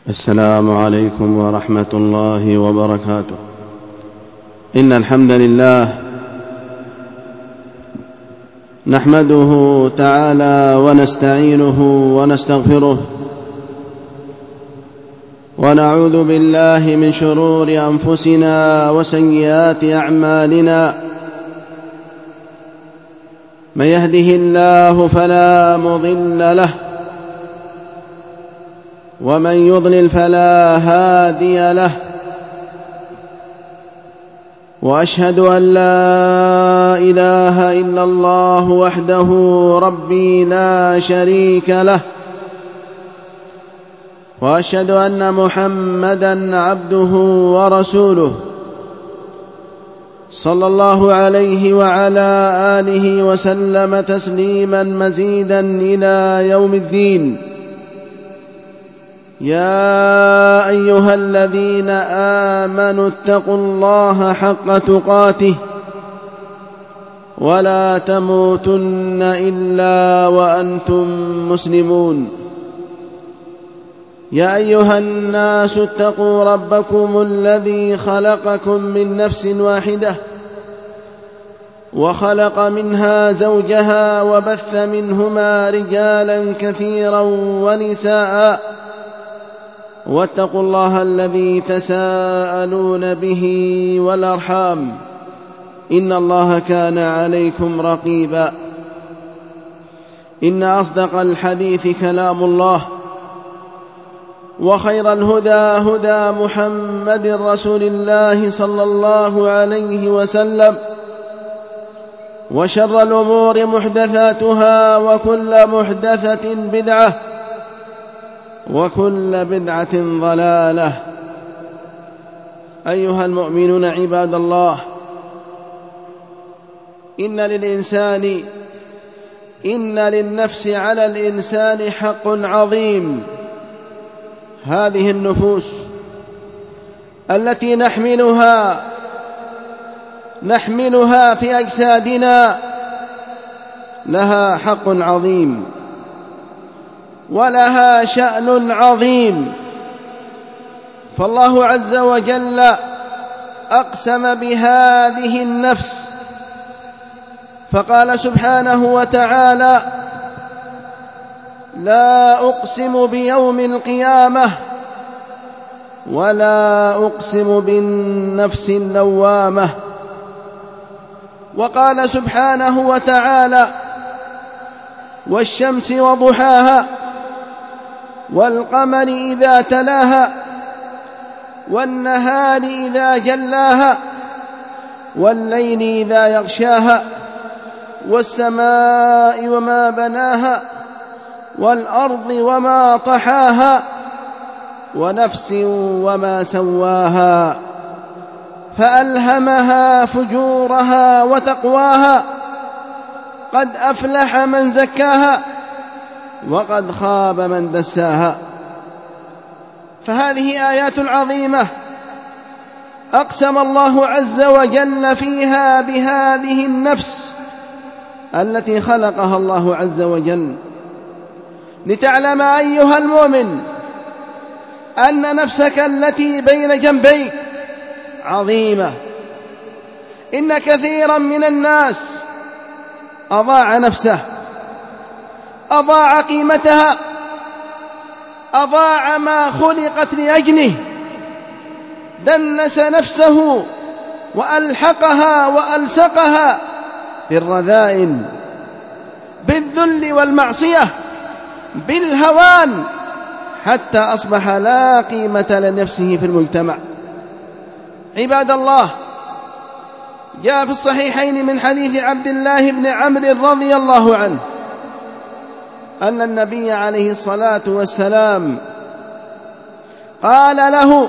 السلام عليكم ورحمة الله وبركاته. إن الحمد لله نحمده تعالى ونستعينه ونستغفره، ونعوذ بالله من شرور أنفسنا وسيئات أعمالنا. من يهده الله فلا مضل له، ومن يضلل فلا هادي له، وأشهد أن لا إله إلا الله وحده ربي لا شريك له، وأشهد أن محمدًا عبده ورسوله صلى الله عليه وعلى آله وسلم تسليمًا مزيدًا إلى يوم الدين. يا أيها الذين آمنوا اتقوا الله حق تقاته ولا تموتن إلا وأنتم مسلمون. يا أيها الناس اتقوا ربكم الذي خلقكم من نفس واحدة، وخلق منها زوجها، وبث منهما رجالا كثيرا ونساء، واتقوا الله الذي تساءلون به والأرحام، إن الله كان عليكم رقيبا. إن أصدق الحديث كلام الله، وخير الهدى هدى محمد رسول الله صلى الله عليه وسلم، وشر الأمور محدثاتها، وكل محدثة بدعة، وكل بدعة ضلالة. أيها المؤمنون عباد الله، إن للنفس على الإنسان حق عظيم. هذه النفوس التي نحملها في أجسادنا لها حق عظيم، ولها شأن عظيم. فالله عز وجل أقسم بهذه النفس فقال سبحانه وتعالى: لا أقسم بيوم القيامة، ولا أقسم بالنفس اللوامة. وقال سبحانه وتعالى: والشمس وضحاها، والقمر إذا تلاها، والنهار إذا جلاها، والليل إذا يغشاها، والسماء وما بناها، والأرض وما طحاها، ونفس وما سواها، فألهمها فجورها وتقواها. قد أفلح من زكاها، وقد خاب من دساها. فهذه آيات عظيمة أقسم الله عز وجل فيها بهذه النفس التي خلقها الله عز وجل، لتعلم أيها المؤمن أن نفسك التي بين جنبيك عظيمة. إن كثيرا من الناس أضاع نفسه، أضاع قيمتها، أضاع ما خلقت لأجله، دنس نفسه وألحقها وألصقها بالرذائل، بالذل والمعصية، بالهوان، حتى أصبح لا قيمة لنفسه في المجتمع. عباد الله، جاء في الصحيحين من حديث عبد الله بن عمرو رضي الله عنه أن النبي عليه الصلاة والسلام قال له: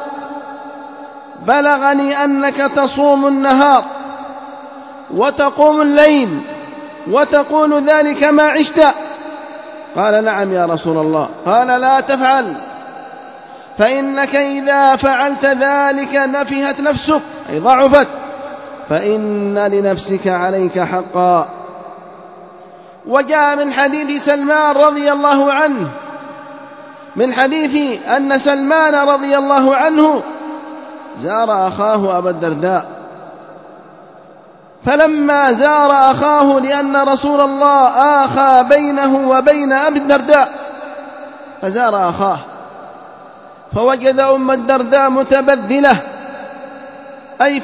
بلغني أنك تصوم النهار وتقوم الليل وتقول ذلك ما عشت. قال: نعم يا رسول الله. قال: لا تفعل، فإنك إذا فعلت ذلك نفهت نفسك، أي ضعفت، فإن لنفسك عليك حقا. وجاء من حديث سلمان رضي الله عنه من حديث أن سلمان رضي الله عنه زار أخاه أبا الدرداء، فلما زار أخاه لأن رسول الله آخى بينه وبين أبي الدرداء، فزار أخاه فوجد أم الدرداء متبذلة، أي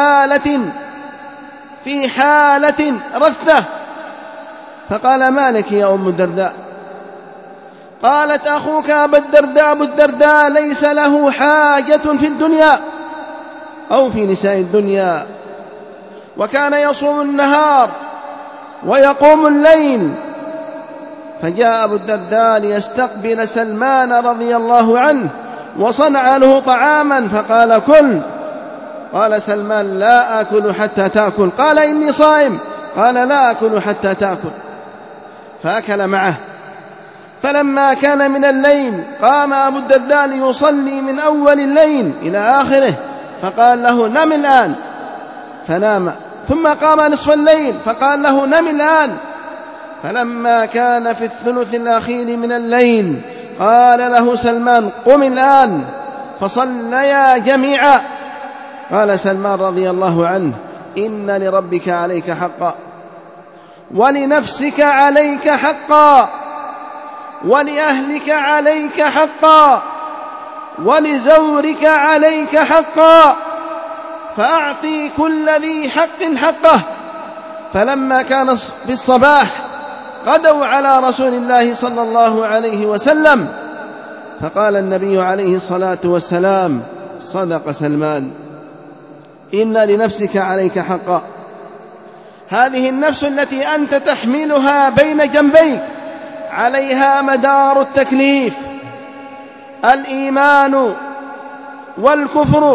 في حالة رثة، فقال: ما لك يا أم الدرداء؟ قالت: أخوك أبو الدرداء ليس له حاجة في الدنيا أو في نساء الدنيا، وكان يصوم النهار ويقوم الليل. فجاء أبو الدرداء ليستقبل سلمان رضي الله عنه وصنع له طعاما، فقال: كل. قال سلمان: لا آكل حتى تأكل. قال: إني صائم. قال: لا آكل حتى تأكل. فأكل معه. فلما كان من الليل قام أبو الدرداء ليصلي من أول الليل إلى آخره، فقال له: نم الآن. فنام. ثم قام نصف الليل فقال له: نم الآن. فلما كان في الثلث الأخير من الليل قال له سلمان: قم الآن. فصليا جميعا. قال سلمان رضي الله عنه: إن لربك عليك حقا، ولنفسك عليك حقا، ولأهلك عليك حقا، ولزورك عليك حقا، فأعطي كل ذي حق حقه. فلما كان في الصباح غدوا على رسول الله صلى الله عليه وسلم، فقال النبي عليه الصلاة والسلام: صدق سلمان، إن لنفسك عليك حقا. هذه النفس التي أنت تحملها بين جنبيك، عليها مدار التكليف، الإيمان والكفر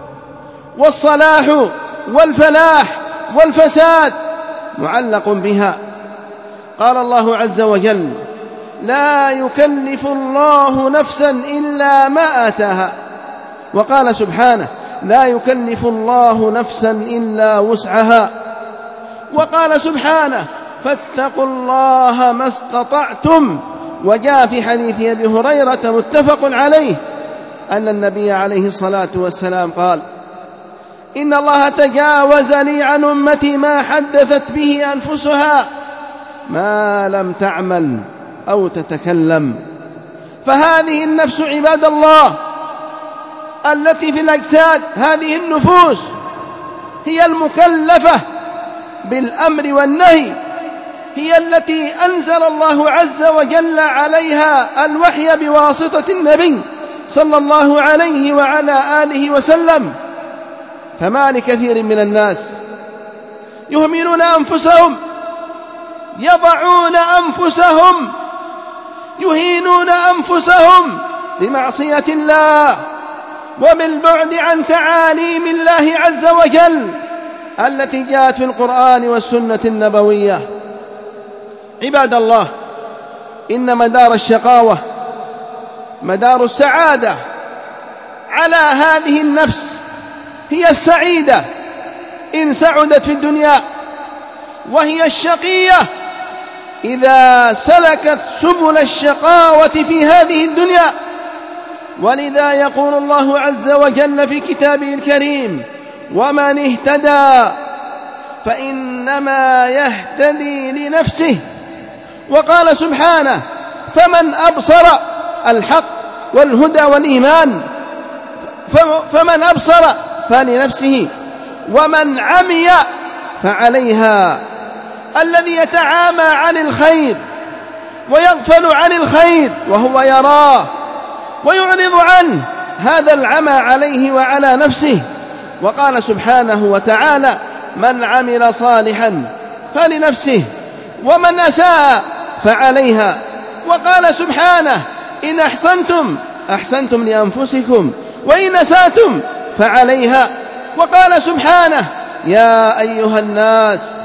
والصلاح والفلاح والفساد معلق بها. قال الله عز وجل: لا يكلف الله نفسا إلا ما آتاها. وقال سبحانه: لا يكلف الله نفسا إلا وسعها. وقال سبحانه: فاتقوا الله ما استطعتم. وجاء في حديث أبي هريرة متفق عليه أن النبي عليه الصلاة والسلام قال: إن الله تجاوز لي عن أمتي ما حدثت به أنفسها ما لم تعمل أو تتكلم. فهذه النفس عباد الله التي في الأجساد، هذه النفوس هي المكلفة بالأمر والنهي، هي التي أنزل الله عز وجل عليها الوحي بواسطة النبي صلى الله عليه وعلى آله وسلم. فما لكثير من الناس يهملون أنفسهم، يضعون أنفسهم، يهينون أنفسهم بمعصية الله وبالبعد عن تعاليم الله عز وجل التي جاءت في القرآن والسنة النبوية. عباد الله، إن مدار الشقاوة مدار السعادة على هذه النفس، هي السعيدة إن سعدت في الدنيا، وهي الشقية إذا سلكت سبل الشقاوة في هذه الدنيا. ولذا يقول الله عز وجل في كتابه الكريم: ومن اهتدى فإنما يهتدي لنفسه. وقال سبحانه: فمن أبصر الحق والهدى والإيمان، فمن أبصر فلنفسه، ومن عمي فعليها. الذي يتعامى عن الخير ويغفل عن الخير وهو يراه ويعرض عنه، هذا العمى عليه وعلى نفسه. وقال سبحانه وتعالى: من عمل صالحا فلنفسه ومن أساء فعليها. وقال سبحانه: إن أحسنتم أحسنتم لأنفسكم وإن أسأتم فعليها. وقال سبحانه: يا أيها الناس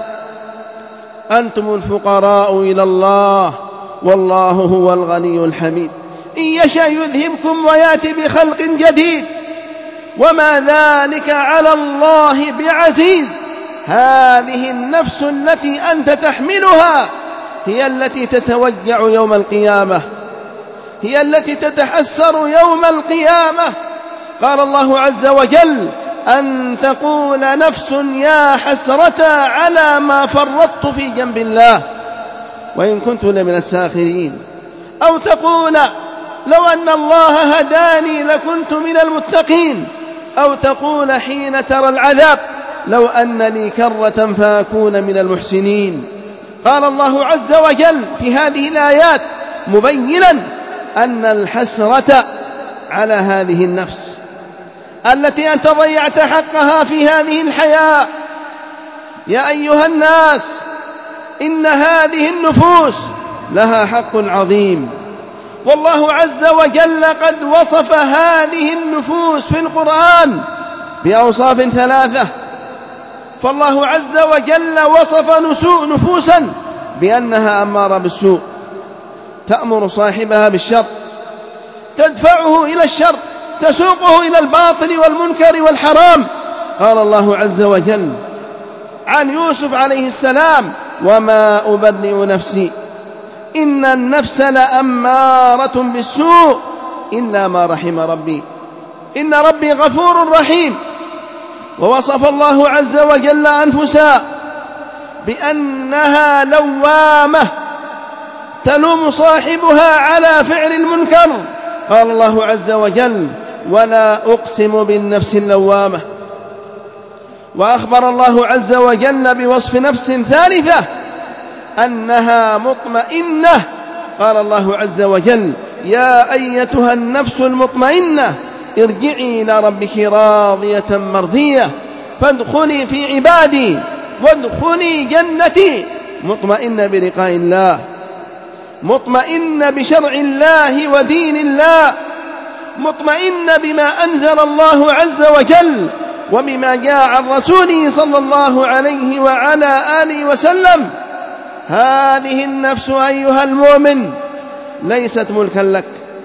أنتم الفقراء إلى الله والله هو الغني الحميد، إن يشأ يذهبكم ويأتي بخلق جديد وما ذلك على الله بعزيز. هذه النفس التي أنت تحملها هي التي تتوجع يوم القيامة، هي التي تتحسر يوم القيامة. قال الله عز وجل: أن تقول نفس يا حسرة على ما فرطت في جنب الله وإن كنت لمن الساخرين. أو تقول: لو أن الله هداني لكنت من المتقين. أو تقول حين ترى العذاب: لو أن لي كرة فأكون من المحسنين. قال الله عز وجل في هذه الآيات مبينا أن الحسرة على هذه النفس التي أنت ضيعت حقها في هذه الحياة. يا أيها الناس، إن هذه النفوس لها حق عظيم، والله عز وجل قد وصف هذه النفوس في القرآن بأوصاف ثلاثة. فالله عز وجل وصف نفوسا بأنها أمارة بالسوء، تأمر صاحبها بالشر، تدفعه إلى الشر، تسوقه إلى الباطل والمنكر والحرام. قال الله عز وجل عن يوسف عليه السلام: وما أبرئ نفسي إن النفس لأمارة بالسوء إلا ما رحم ربي إن ربي غفور رحيم. ووصف الله عز وجل أنفسها بأنها لوامة تلوم صاحبها على فعل المنكر. قال الله عز وجل: ولا أقسم بالنفس اللوامة. وأخبر الله عز وجل بوصف نفس ثالثة أنها مطمئنة. قال الله عز وجل: يا أيتها النفس المطمئنة ارجعي إلى ربك راضية مرضية فادخلي في عبادي وادخلي جنتي. مطمئنة بلقاء الله، مطمئنة بشرع الله ودين الله، مطمئنة بما أنزل الله عز وجل وبما جاء عن رسوله صلى الله عليه وعلى آله وسلم. هذه النفس أيها المؤمن ليست ملكا لك،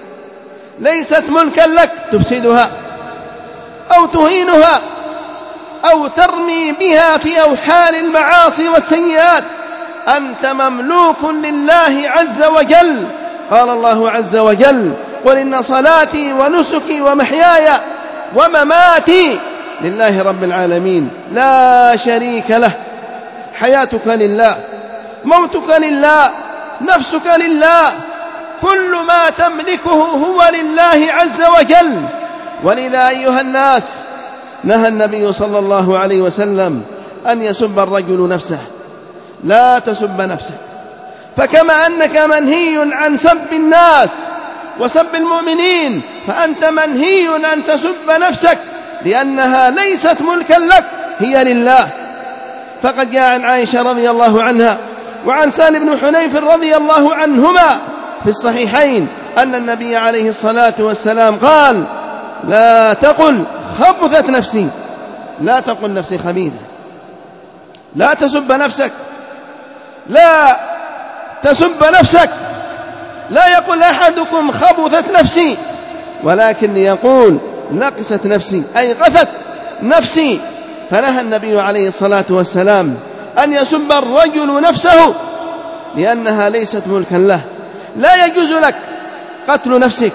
ليست ملكا لك تفسدها أو تهينها أو ترمي بها في أوحال المعاصي والسيئات. أنت مملوك لله عز وجل. قال الله عز وجل: قل إن صلاتي ونسكي ومحياي ومماتي لله رب العالمين لا شريك له. حياتك لله، موتك لله، نفسك لله، كل ما تملكه هو لله عز وجل. ولذا أيها الناس نهى النبي صلى الله عليه وسلم أن يسب الرجل نفسه. لا تسب نفسك، فكما أنك منهي عن سب الناس وسب المؤمنين فأنت منهي أن تسب نفسك، لأنها ليست ملكا لك، هي لله. فقد جاء عن عائشة رضي الله عنها وعن سهل بن حنيف رضي الله عنهما في الصحيحين أن النبي عليه الصلاة والسلام قال: لا تقل خبثت نفسي، لا تقل نفسي خبيثة، لا تسب نفسك، لا تسب نفسك. لا يقول أحدكم خبثت نفسي، ولكن يقول نقست نفسي أي غثت نفسي. فنهى النبي عليه الصلاة والسلام أن يسب الرجل نفسه لأنها ليست ملكا له. لا يجوز لك قتل نفسك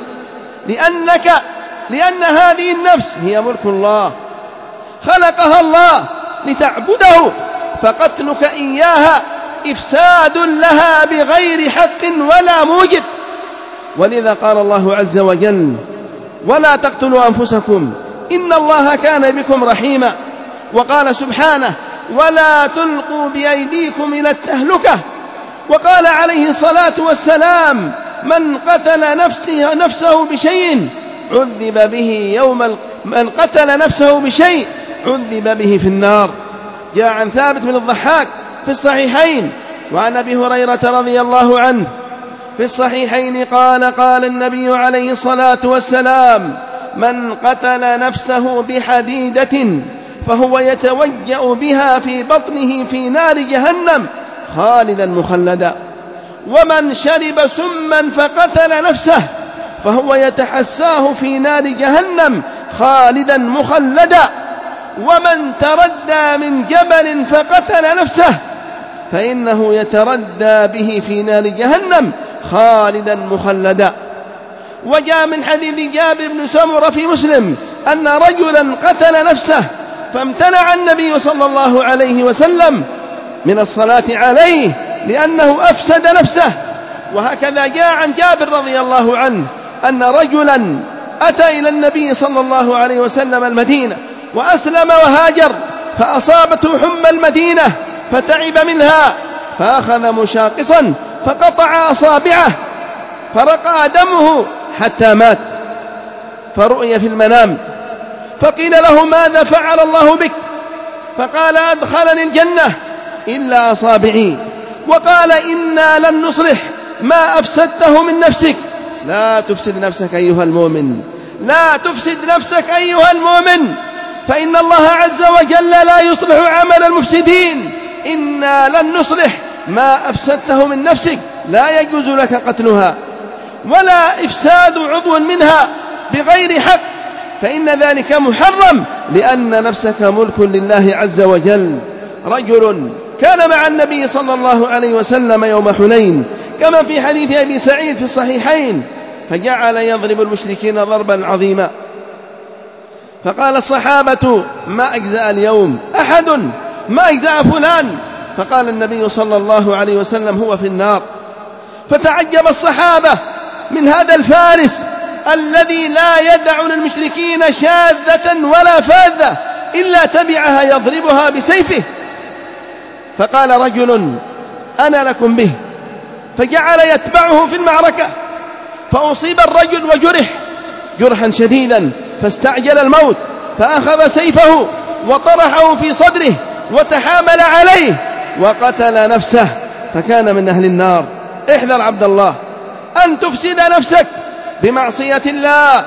لأن هذه النفس هي ملك الله، خلقها الله لتعبده، فقتلك إياها إفساد لها بغير حق ولا موجب. ولذا قال الله عز وجل: ولا تقتلوا أنفسكم إن الله كان بكم رحيما. وقال سبحانه: ولا تلقوا بأيديكم إلى التهلكة. وقال عليه الصلاة والسلام: من قتل نفسه بشيء عذب به من قتل نفسه بشيء عذب به في النار. جاء عن ثابت بن الضحاك في الصحيحين وعن أبي هريرة رضي الله عنه في الصحيحين قال: قال النبي عليه الصلاة والسلام: من قتل نفسه بحديدة فهو يتوجأ بها في بطنه في نار جهنم خالدا مخلدا. ومن شرب سما فقتل نفسه فهو يتحساه في نار جهنم خالدا مخلدا. ومن تردى من جبل فقتل نفسه فإنه يتردى به في نار جهنم خالدا مخلدا. وجاء من حديث جابر بن سمرة في مسلم أن رجلا قتل نفسه فامتنع النبي صلى الله عليه وسلم من الصلاة عليه لأنه أفسد نفسه. وهكذا جاء عن جابر رضي الله عنه أن رجلا أتى إلى النبي صلى الله عليه وسلم المدينة وأسلم وهاجر، فأصابته حمى المدينة فتعب منها، فأخذ مشاقصا فقطع أصابعه فرقى دمه حتى مات، فرؤي في المنام فقيل له: ماذا فعل الله بك؟ فقال: أدخلني الجنة إلا أصابعي. وقال: إنا لن نصلح ما أفسدته من نفسك. لا تفسد نفسك أيها المؤمن، لا تفسد نفسك أيها المؤمن، فإن الله عز وجل لا يصلح عمل المفسدين. إنا لن نصلح ما أفسدته من نفسك، لا يجوز لك قتلها ولا إفساد عضو منها بغير حق، فإن ذلك محرم، لأن نفسك ملك لله عز وجل. رجل كان مع النبي صلى الله عليه وسلم يوم حنين كما في حديث أبي سعيد في الصحيحين، فجعل يضرب المشركين ضربا عظيما، فقال الصحابة: ما أجزأ اليوم أحد، ما أجزأ فلان. فقال النبي صلى الله عليه وسلم: هو في النار. فتعجب الصحابة من هذا الفارس الذي لا يدع للمشركين شاذة ولا فاذة إلا تبعها يضربها بسيفه. فقال رجل: أنا لكم به، فجعل يتبعه في المعركة، فأصيب الرجل وجرح جرحا شديدا، فاستعجل الموت، فأخذ سيفه وطرحه في صدره وتحامل عليه وقتل نفسه، فكان من أهل النار. احذر عبد الله أن تفسد نفسك بمعصية الله.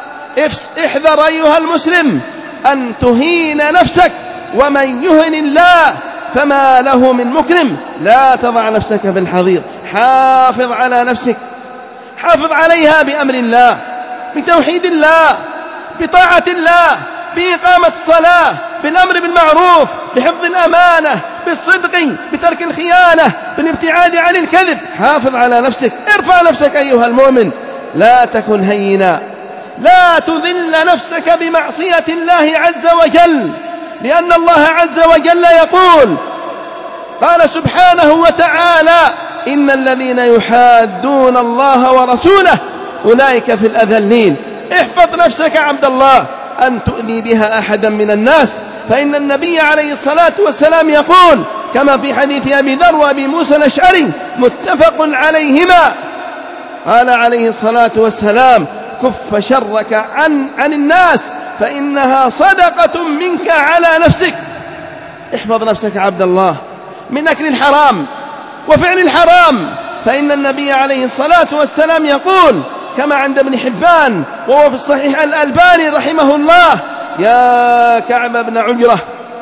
احذر أيها المسلم أن تهين نفسك، ومن يهن الله فما له من مكرم. لا تضع نفسك في الحضيض، حافظ على نفسك، حافظ عليها بأمر الله، بتوحيد الله، بطاعة الله، بإقامة الصلاة، بالأمر بالمعروف، بحفظ الأمانة، بالصدق، بترك الخيانة، بالابتعاد عن الكذب. حافظ على نفسك، ارفع نفسك أيها المؤمن، لا تكن هينا، لا تذل نفسك بمعصية الله عز وجل، لأن الله عز وجل يقول: قال سبحانه وتعالى: إن الذين يحادون الله ورسوله أولئك في الأذلين. احفظ نفسك عبد الله أن تؤذي بها أحدا من الناس، فإن النبي عليه الصلاة والسلام يقول كما في حديث أبي ذر وأبي موسى الأشعري متفق عليهما، قال عليه الصلاة والسلام: كف شرك عن الناس فإنها صدقة منك على نفسك. احفظ نفسك عبد الله من أكل الحرام وفعل الحرام، فإن النبي عليه الصلاة والسلام يقول كما عند ابن حبان وهو في الصحيح الألباني رحمه الله: يا كعب بن عجرة،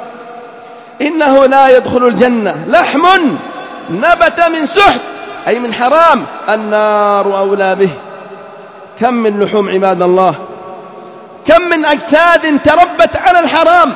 إنه لا يدخل الجنة لحم نبت من سحت، أي من حرام، النار أولى به. كم من لحوم عباد الله، كم من أجساد تربت على الحرام.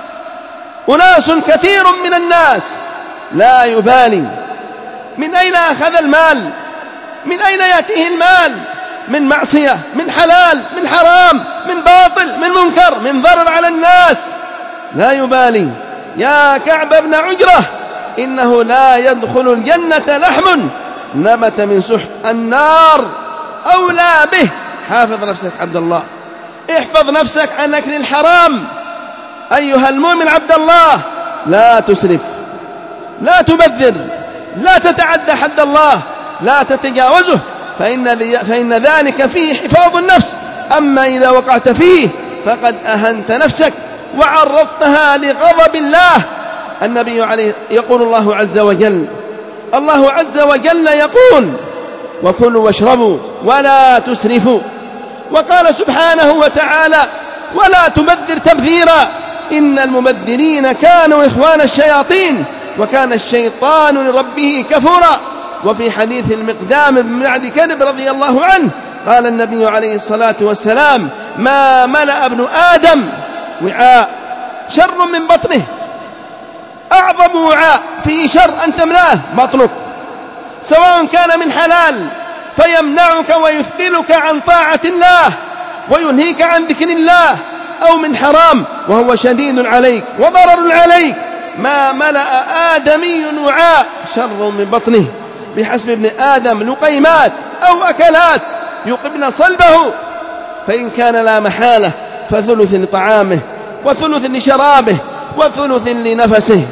أناس كثير من الناس لا يبالي من أين أخذ المال، من أين يأتيه المال، من معصية، من حلال، من حرام، من باطل، من منكر، من ضرر على الناس، لا يبالي. يا كعب بن عجرة، إنه لا يدخل الجنة لحم نبت من سحت، النار أولى به. حافظ نفسك عبد الله، احفظ نفسك عن أكل الحرام أيها المؤمن عبد الله. لا تسرف، لا تبذر، لا تتعدى حد الله، لا تتجاوزه، فإن ذلك فيه حفاظ النفس. أما إذا وقعت فيه فقد أهنت نفسك وعرضتها لغضب الله. النبي عليه يقول الله عز وجل يقول: وكلوا واشربوا ولا تسرفوا. وقال سبحانه وتعالى: ولا تبذر تبذيرا إن المبذرين كانوا إخوان الشياطين وكان الشيطان لربه كفورا. وفي حديث المقدام بن معد كرب رضي الله عنه قال النبي عليه الصلاة والسلام: ما ملأ ابن آدم وعاء شر من بطنه، أعظم وعاء فيه شر أن تملأه بطنك، سواء كان من حلال فيمنعك ويثقلك عن طاعة الله وينهيك عن ذكر الله، أو من حرام وهو شديد عليك وضرر عليك. ما ملأ آدمي وعاء شر من بطنه، بحسب ابن آدم لقيمات أو أكلات يقبن صلبه، فإن كان لا محالة فثلث لطعامه وثلث لشرابه وثلث لنفسه.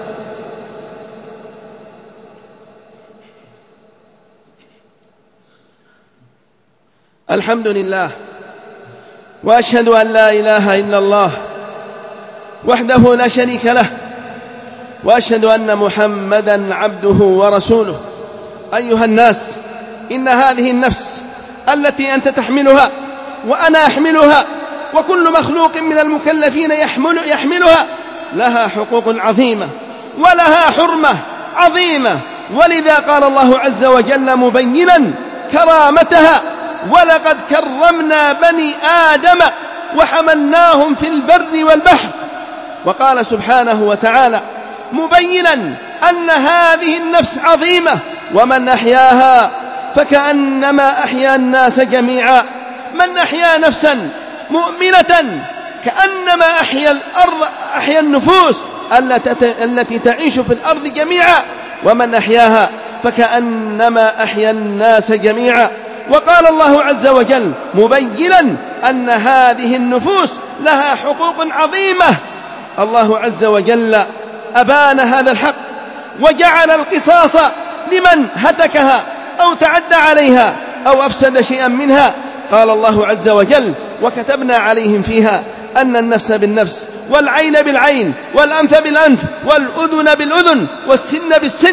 الحمد لله، وأشهد أن لا إله إلا الله وحده لا شريك له، وأشهد أن محمدا عبده ورسوله. أيها الناس، إن هذه النفس التي أنت تحملها وأنا أحملها وكل مخلوق من المكلفين يحملها لها حقوق عظيمة ولها حرمة عظيمة، ولذا قال الله عز وجل مبينا كرامتها: ولقد كرمنا بني آدم وحملناهم في البر والبحر. وقال سبحانه وتعالى مبينا أن هذه النفس عظيمة، ومن أحياها فكأنما أحيا الناس جميعا. من أحيا نفسا مؤمنة كأنما أحيا النفوس التي تعيش في الأرض جميعا، ومن أحياها فكأنما أحيا الناس جميعا. وقال الله عز وجل مبينا أن هذه النفوس لها حقوق عظيمة. الله عز وجل أبان هذا الحق وجعل القصاص لمن هتكها أو تعدى عليها أو أفسد شيئا منها. قال الله عز وجل: وكتبنا عليهم فيها أن النفس بالنفس والعين بالعين والأنف بالأنف والأذن بالأذن والسن بالسن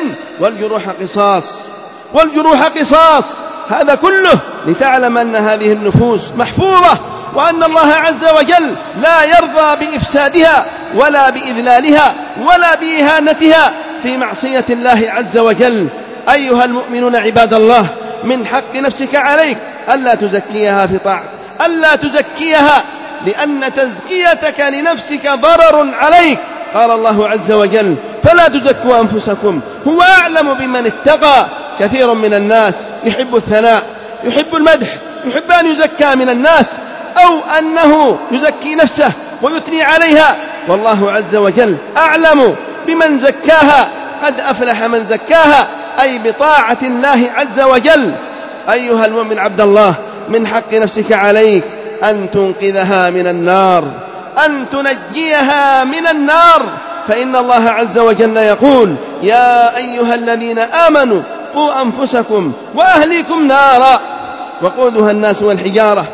والجروح قصاص. هذا كله لتعلم أن هذه النفوس محفوظة، وأن الله عز وجل لا يرضى بإفسادها ولا بإذلالها ولا بإهانتها في معصية الله عز وجل. أيها المؤمنون عباد الله، من حق نفسك عليك ألا تزكيها في طاعة، ألا تزكيها، لأن تزكيتك لنفسك ضرر عليك. قال الله عز وجل: فلا تزكوا أنفسكم هو أعلم بمن اتقى. كثير من الناس يحب الثناء، يحب المدح، يحب أن يزكى من الناس، أو أنه يزكي نفسه ويثني عليها، والله عز وجل أعلم بمن زكاها. قد أفلح من زكاها، أي بطاعة الله عز وجل. أيها المؤمن عبد الله، من حق نفسك عليك أن تنقذها من النار، أن تنجيها من النار، فإن الله عز وجل يقول: يا أيها الذين آمنوا قوا أنفسكم وأهليكم نارا وقودها الناس والحجارة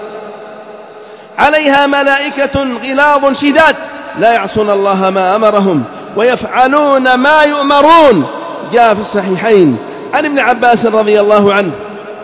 عليها ملائكة غلاظ شداد لا يعصون الله ما أمرهم ويفعلون ما يؤمرون. جاء في الصحيحين عن ابن عباس رضي الله عنه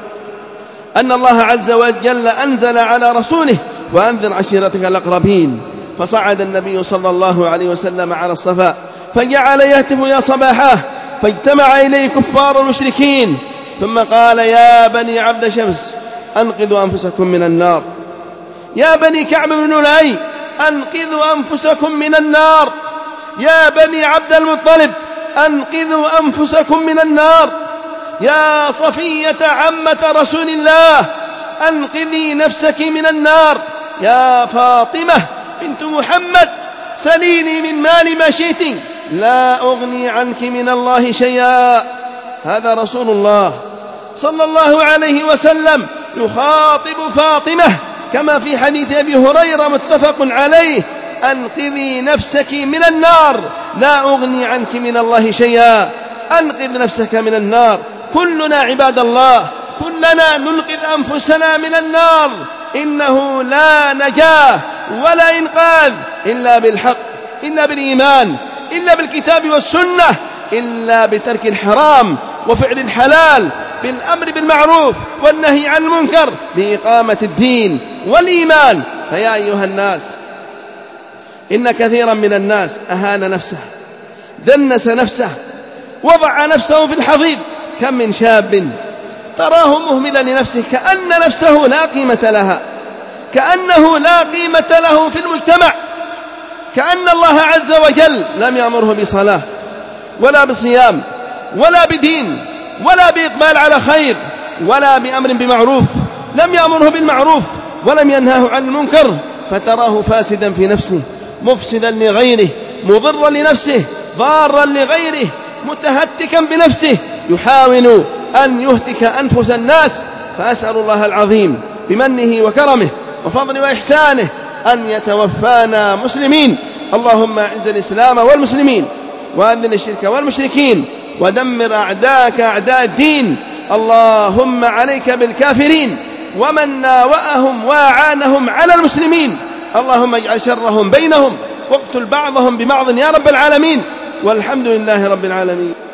أن الله عز وجل أنزل على رسوله: وأنذر عشيرتك الأقربين. فصعد النبي صلى الله عليه وسلم على الصفا فجعل يهتف يا صباحاه، فاجتمع إليه كفار المشركين، ثم قال: يا بني عبد شمس أنقذوا أنفسكم من النار، يا بني كعب بن لؤي أنقذوا أنفسكم من النار، يا بني عبد المطلب أنقذوا أنفسكم من النار، يا صفية عمة رسول الله أنقذي نفسك من النار، يا فاطمة بنت محمد سليني من مال ما شئت لا أغني عنك من الله شيئا. هذا رسول الله صلى الله عليه وسلم يخاطب فاطمة، كما في حديث أبي هريرة متفق عليه: أنقذي نفسك من النار لا أغني عنك من الله شيئا. أنقذ نفسك من النار. كلنا عباد الله، كلنا ننقذ أنفسنا من النار. إنه لا نجاة ولا إنقاذ إلا بالحق، إلا بالإيمان، إلا بالكتاب والسنة، إلا بترك الحرام وفعل الحلال، بالأمر بالمعروف والنهي عن المنكر، بإقامة الدين والإيمان. فيا أيها الناس، إن كثيرا من الناس أهان نفسه، دنس نفسه، وضع نفسه في الحضيض. كم من شاب تراه مهملا لنفسه كأن نفسه لا قيمة لها، كأنه لا قيمة له في المجتمع، كأن الله عز وجل لم يأمره بصلاة ولا بصيام ولا بدين ولا بإقبال على خير ولا بأمر بمعروف، لم يأمره بالمعروف ولم ينهاه عن المنكر، فتراه فاسدا في نفسه، مفسدا لغيره، مضرا لنفسه، ضارا لغيره، متهتكا بنفسه، يحاول أن يهتك أنفس الناس. فأسأل الله العظيم بمنه وكرمه وفضله وإحسانه أن يتوفانا مسلمين. اللهم أعز الإسلام والمسلمين وأذل الشرك والمشركين ودمر أعداءك أعداء الدين. اللهم عليك بالكافرين ومن ناوأهم وأعانهم على المسلمين، اللهم اجعل شرهم بينهم واقتل بعضهم ببعض يا رب العالمين، والحمد لله رب العالمين.